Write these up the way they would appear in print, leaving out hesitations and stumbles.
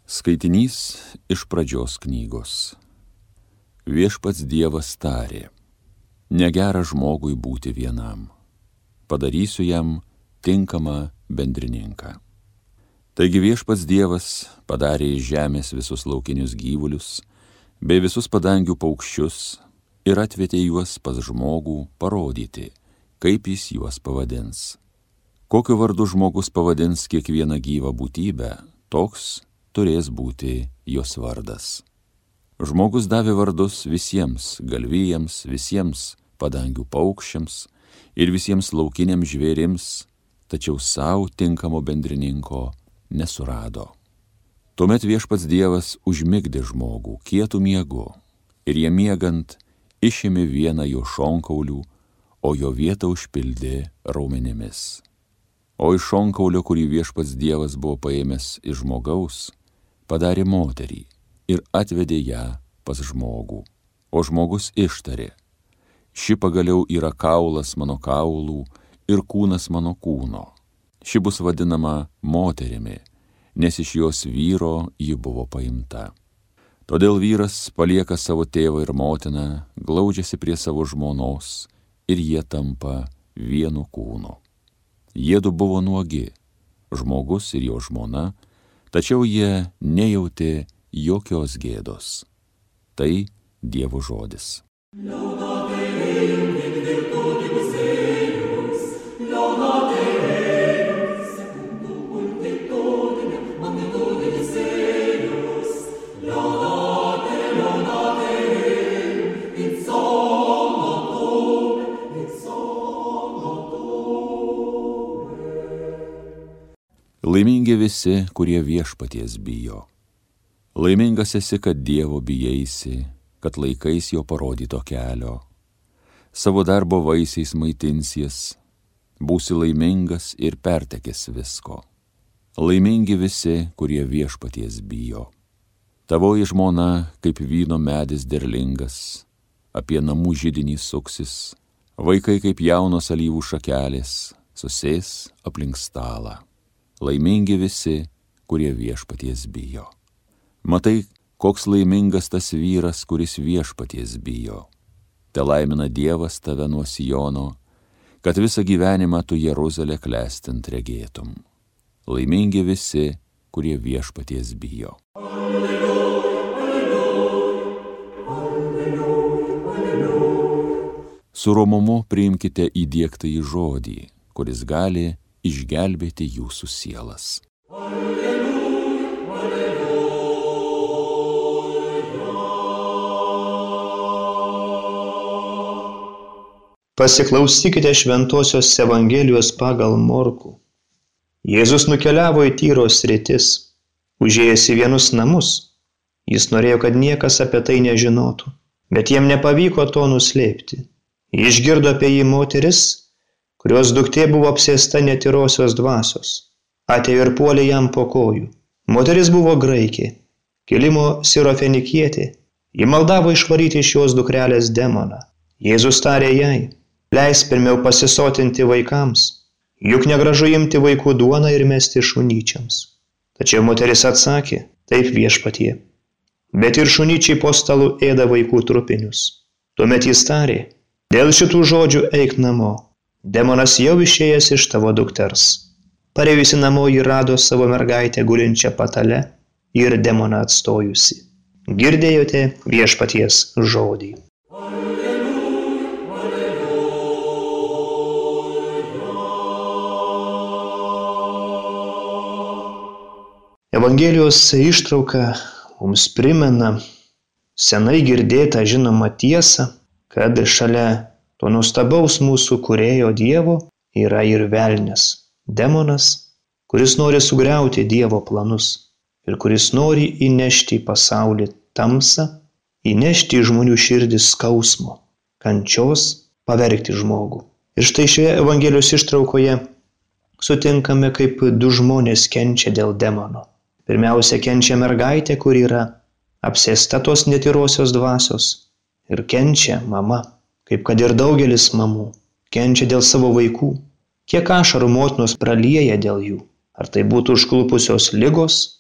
Skaitinys iš pradžios knygos. Viešpats Dievas tarė: negera žmogui būti vienam. Padarysiu jam tinkamą bendrininką. Taigi viešpats Dievas padarė iš žemės visus laukinius gyvulius, bei visus padangių paukščius ir atvedė juos pas žmogų parodyti, kaip jis juos pavadins. Kokiu vardu žmogus pavadins kiekvieną gyvą būtybę, toks turės būti jos vardas. Žmogus davė vardus visiems galvijams, visiems padangių paukščiams ir visiems laukiniams žvėrims, tačiau savo tinkamo bendrininko nesurado. Tuomet viešpats Dievas užmigdė žmogų kietu miegu ir jam miegant išėmė vieną jo šonkaulių, o jo vietą užpildė raumenimis. O iš šonkaulio, kurį viešpats Dievas buvo paėmęs iš žmogaus, padarė moterį ir atvedė ją pas žmogų. O žmogus ištarė: ši pagaliau yra kaulas mano kaulų ir kūnas mano kūno. Ši bus vadinama moterimi, nes iš jos vyro ji buvo paimta. Todėl vyras palieka savo tėvą ir motiną, glaudžiasi prie savo žmonos ir jie tampa vienu kūnu. Jiedu buvo nuogi, žmogus ir jo žmona, tačiau jie nejautė jokios gėdos. Tai Dievo žodis. Laimingi visi, kurie viešpaties bijo. Laimingas esi, kad Dievo bijaisi, kad laikais jo parodyto kelio. Savo darbo vaisiais maitinsies, būsi laimingas ir pertekės visko. Laimingi visi, kurie viešpaties bijo. Tavoji žmona kaip vyno medis derlingas, apie namų židinį suksis, vaikai kaip jaunos alyvų šakelės, susės aplink stalą. Laimingi visi, kurie viešpaties bijo. Matai, koks laimingas tas vyras, kuris viešpaties bijo. Te laimina Dievas tave nuo Siono, kad visą gyvenimą tu Jeruzalę klestint regėtum. Laimingi visi, kurie viešpaties bijo. Su romumu priimkite įdiegtąjį žodį, kuris gali išgelbėti jūsų sielas. Pasiklausykite Šventosios Evangelijos pagal Morkų. Jėzus nukeliavo į Tyros sritis, užėjęs į vienus namus. Jis norėjo, kad niekas apie tai nežinotų, bet jiem nepavyko to nuslėpti. Išgirdo apie jį moteris, kurios duktė buvo apsėsta netyrosios dvasios. Atėjo ir puolė jam po kojų. Moteris buvo graikė, kilimo sirofenikietė. Ji maldavo išvaryti iš jos dukrelės demoną. Jėzus tarė jai: leisk pirmiau pasisotinti vaikams, juk negražu imti vaikų duoną ir mesti šunyčiams. Tačiau moteris atsakė: taip, viešpatie, bet ir šunyčiai po stalu ėda vaikų trupinius. Tuomet jis tarė: dėl šitų žodžių eik namo. Demonas jau išėjęs iš tavo dukters. Parėjusi namo ji rado savo mergaitę gulinčią patale ir demoną atstojusi. Girdėjote viešpaties žodį. Evangelijos ištrauka mums primena senai girdėtą žinomą tiesą, kad šalia to nuostabaus mūsų kūrėjo Dievo yra ir velnias, demonas, kuris nori sugriauti Dievo planus ir kuris nori įnešti į pasaulį tamsą, įnešti į žmonių širdis skausmo, kančios, pavergti žmogų. Ir štai šioje Evangelijos ištraukoje sutinkame, kaip du žmonės kenčia dėl demono. Pirmiausia, kenčia mergaitė, kur yra apsėsta tos netyrosios dvasios, ir kenčia mama, kaip kad ir daugelis mamų, kenčia dėl savo vaikų. Kiek ašarų motinos pralieja dėl jų, ar tai būtų užklupusios ligos,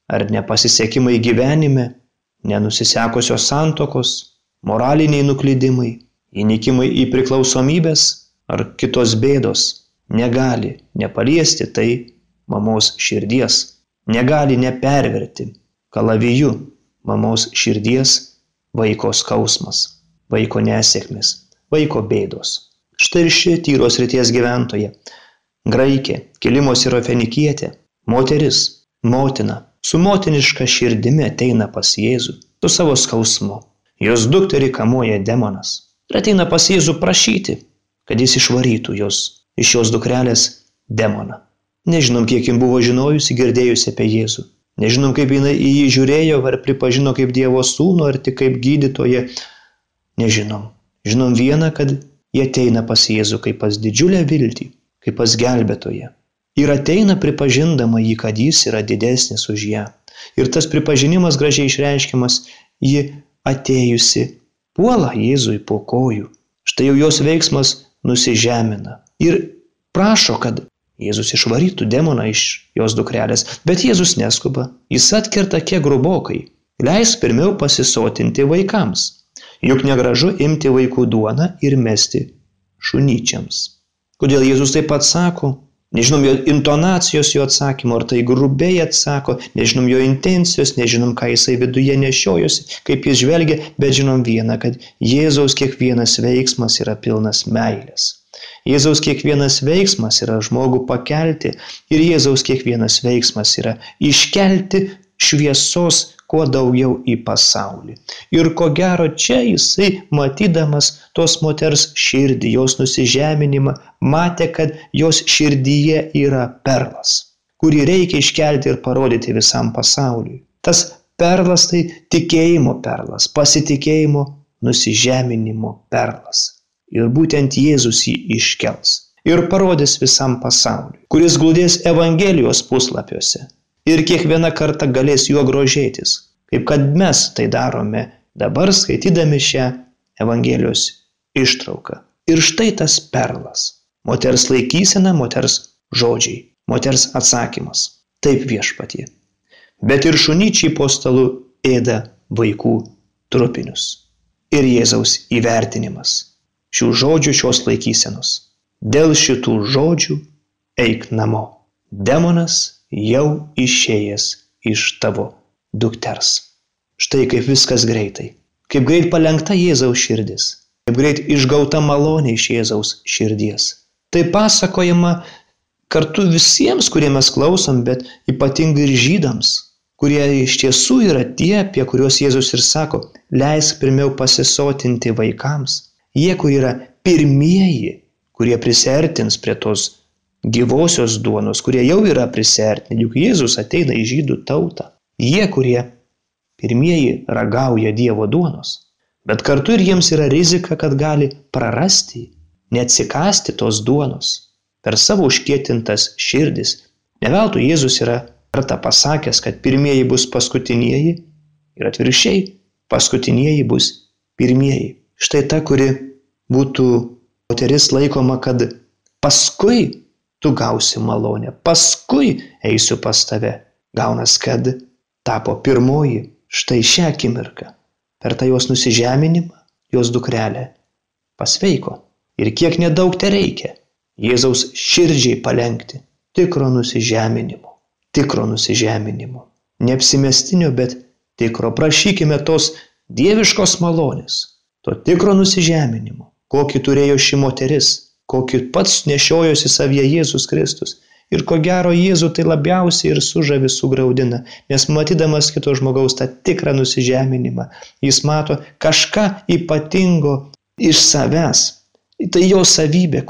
ar nepasisekimai gyvenime, nenusisekusios santokos, moraliniai nuklydimai, įnikimai į priklausomybės ar kitos bėdos negali nepaliesti tai mamos širdies, negali neperverti kalaviju mamos širdies vaiko skausmas, vaiko nesėkmės, vaiko bėdos. Štai ir ši Tyros srities gyventoja, graikė, kilimo sirofenikietė, moteris, motina, su motiniška širdimi ateina pas Jėzų, su savo skausmu. Jos dukterį kamuoja demonas ir ateina pas Jėzų prašyti, kad jis išvarytų iš jos dukrelės demoną. Nežinom, kiek jin buvo žinojusi, girdėjusi apie Jėzų. Nežinom, kaip jinai į jį žiūrėjo, ar pripažino kaip Dievo sūnų, ar tik kaip gydytoją. Nežinom. Žinom vieną, kad jie ateina pas Jėzų kaip pas didžiulę viltį, kaip pas gelbėtoją. Ir ateina pripažindama jį, kad jis yra didesnis už ją. Ir tas pripažinimas gražiai išreiškiamas, ji atėjusi puola Jėzui po kojų. Štai jau jos veiksmas nusižemina. Ir prašo, kad Jėzus išvarytų demoną iš jos dukrelės, bet Jėzus neskuba. Jis atkerta kiek grubokai. Leis pirmiau pasisotinti vaikams. Juk negražu imti vaikų duoną ir mesti šunyčiams. Kodėl Jėzus taip pat sako? Nežinom jo intonacijos, jo atsakymo, ar tai grubiai atsako, nežinom jo intencijos, nežinom, ką jisai viduje nešiojosi, kaip jis žvelgia, bet žinom vieną, kad Jėzaus kiekvienas veiksmas yra pilnas meilės. Jėzaus kiekvienas veiksmas yra žmogų pakelti ir Jėzaus kiekvienas veiksmas yra iškelti šviesos kuo daugiau į pasaulį. Ir ko gero čia jisai, matydamas tos moters širdį, jos nusižeminimą, matė, kad jos širdyje yra perlas, kurį reikia iškelti ir parodyti visam pasauliui. Tas perlas tai tikėjimo perlas, pasitikėjimo, nusižeminimo perlas. Ir būtent Jėzus jį iškels ir parodys visam pasauliui, kuris glūdės Evangelijos puslapiuose ir kiekvieną kartą galės juo grožėtis, kaip kad mes tai darome dabar skaitydami šią Evangelijos ištrauką. Ir štai tas perlas, moters laikysena, moters žodžiai, moters atsakymas. Taip, Viešpatie. Bet ir šunyčiai po stalu ėda vaikų trupinius. Ir Jėzaus įvertinimas šių žodžių, šios laikysenos. Dėl šitų žodžių eik namo. Demonas jau išėjęs iš tavo dukters. Štai kaip viskas greitai. Kaip greit palenkta Jėzaus širdis. Kaip greit išgauta malonė iš Jėzaus širdies. Tai pasakojama kartu visiems, kurie mes klausom, bet ypatingai ir žydams, kurie iš tiesų yra tie, apie kuriuos Jėzus ir sako, leisk pirmiau pasisotinti vaikams. Jie, kur yra pirmieji, kurie prisertins prie tos gyvosios duonos, kurie jau yra prisertinę, juk Jėzus ateina į žydų tautą. Jie, kurie pirmieji ragauja Dievo duonos, bet kartu ir jiems yra rizika, kad gali prarasti, neatsikasti tos duonos per savo užkietintas širdis. Ne veltui Jėzus yra kartą pasakęs, kad pirmieji bus paskutinieji ir atvirkščiai, paskutinieji bus pirmieji. Štai ta, kuri būtų moteris laikoma, kad paskui tu gausi malonę, paskui eisiu pas tave. Gaunas, kad tapo pirmoji štai šią akimirką. Per tą jos nusižeminimą, jos dukrelė pasveiko. Ir kiek nedaug te reikia Jėzaus širdžiai palenkti tikro nusižeminimo. Tikro nusižeminimo. Neapsimestinio, bet tikro. Prašykime tos dieviškos malonės. To tikro nusižeminimo, kokį turėjo ši moteris, kokį pats nešiojosi savyje Jėzus Kristus. Ir ko gero Jėzų tai labiausiai ir sužavi, sugraudina, nes matydamas kito žmogaus tą tikrą nusižeminimą, jis mato kažką ypatingo iš savęs. Tai jo savybė,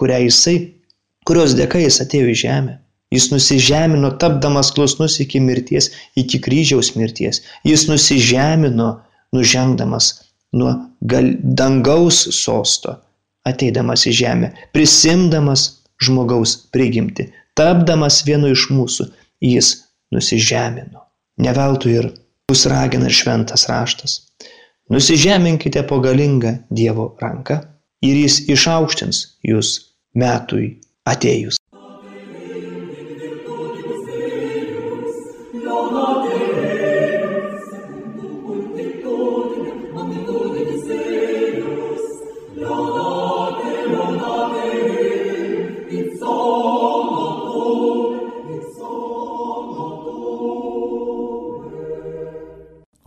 kurios dėka jis atėjo į žemę. Jis nusižemino, tapdamas klusnus iki mirties, iki kryžiaus mirties. Jis nusižemino, nužengdamas nuo dangaus sosto, ateidamas į žemę, prisimdamas žmogaus prigimtį, tapdamas vienu iš mūsų, jis nusižemino. Ne veltui ir mus ragina ir šventas raštas. Nusižeminkite po galingą Dievo ranką ir jis išaukštins jūs metui atėjus.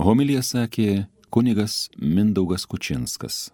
Homiliją sakė kunigas Mindaugas Kučinskas.